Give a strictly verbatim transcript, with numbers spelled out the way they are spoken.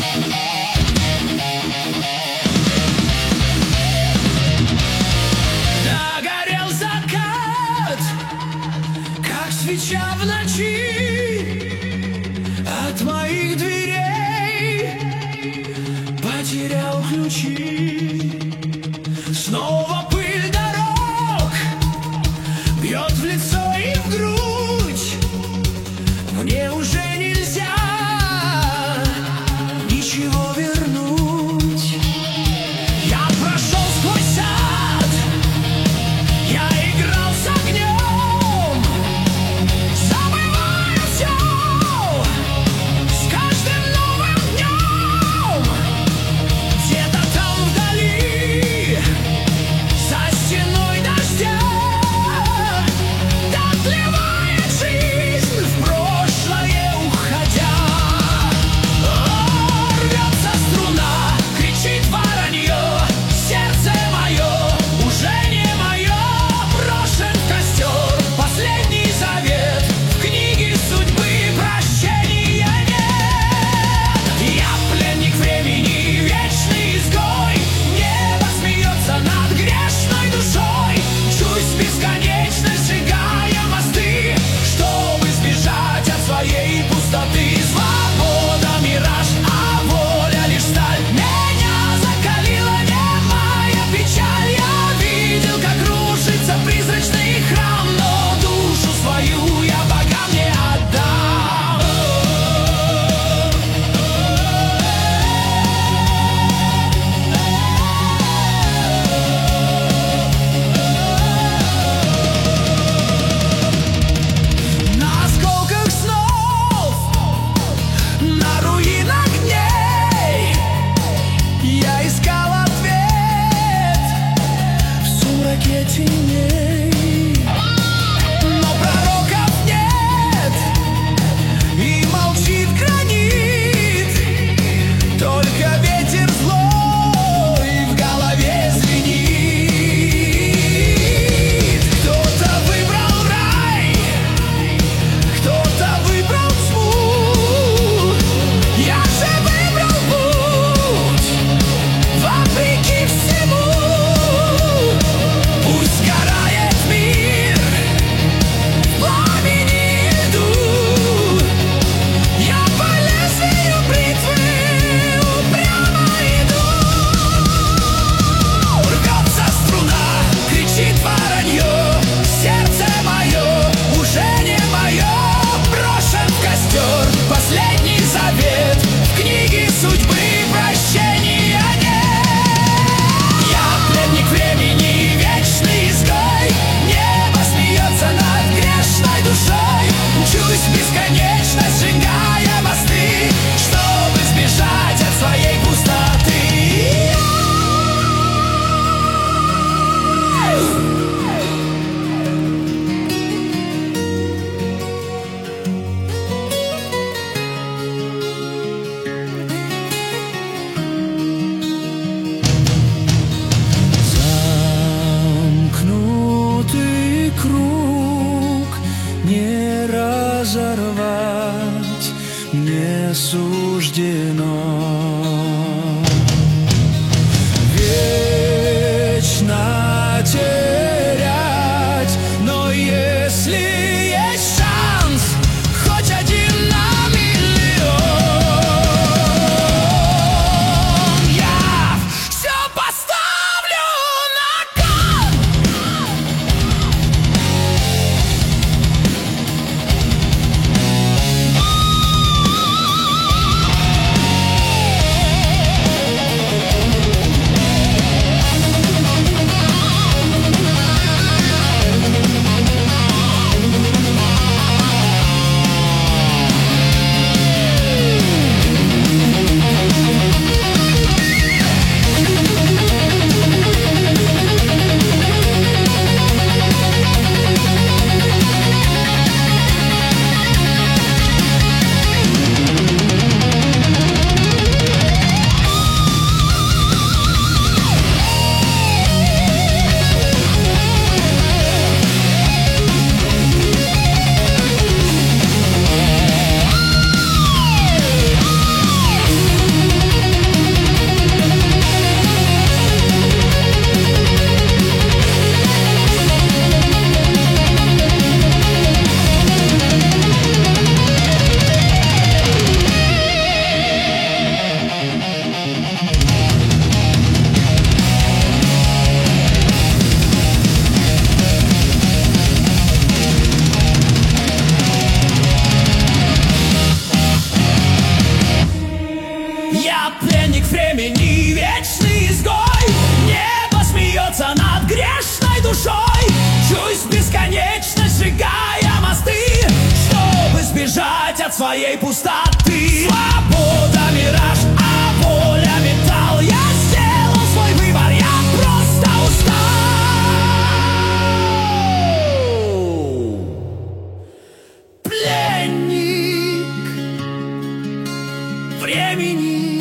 Догорел закат, как свеча в ночи. От моих дверей потерял ключи. Снова пыль дорог бьет в лицо и в грудь. Мне уже нельзя ничего вернуть. Я прошел сквозь сад, я играл с огнем, забывая все с каждым новым днем. Где-то там вдали, за стеной дождя, дотлевает жизнь в прошлое уходя. О, рвется струна, кричит воронье, сердце мое уже не мое. Брошен в костер последний завет, в книге судьбы прощения нет. Я пленник времени, вечный изгой, небо смеется над грешной душой. Мчусь бесконечно, сжигая мосты, чтобы сбежать от своей пустоты. Свобода — мираж, а воля — лишь сталь. Меня закалила немая печаль. Я видел, как рушится призрачный храм, но душу свою я богам не отдам. На осколках снов, на руинах дней я искал ответ в сумраке теней. Но пророков нет, и молчит гранит, только ветер злой в голове звенит. Кто-то выбрал рай, кто-то выбрал тьму. Я же выбрал путь вопреки всему. Пусть сгорает мир в пламени и льду. Я по лезвию бритвы упрямо иду. Рвется струна, кричит воронье, сердце мое уже не мое. Брошен в костер последний завет, в книге судьбы прощения нет. Я пленник времени, вечный изгой, небо смеется над грешной душой. Мчусь бесконечно, сжигая мосты, чтобы сбежать от своей пустоты. Замкнутый круг не разорвать не суждено. Вечно терять, но если есть шанс, хоть один на миллион, я все поставлю на кон. Я пленник времени, вечный изгой. Небо смеется над грешной душой. Чусь бесконечно, сжигая мосты, чтобы сбежать от своей пустоты. Свобода мираж, а воля металл. Я сделал свой выбор, я просто устал. Пленник времени.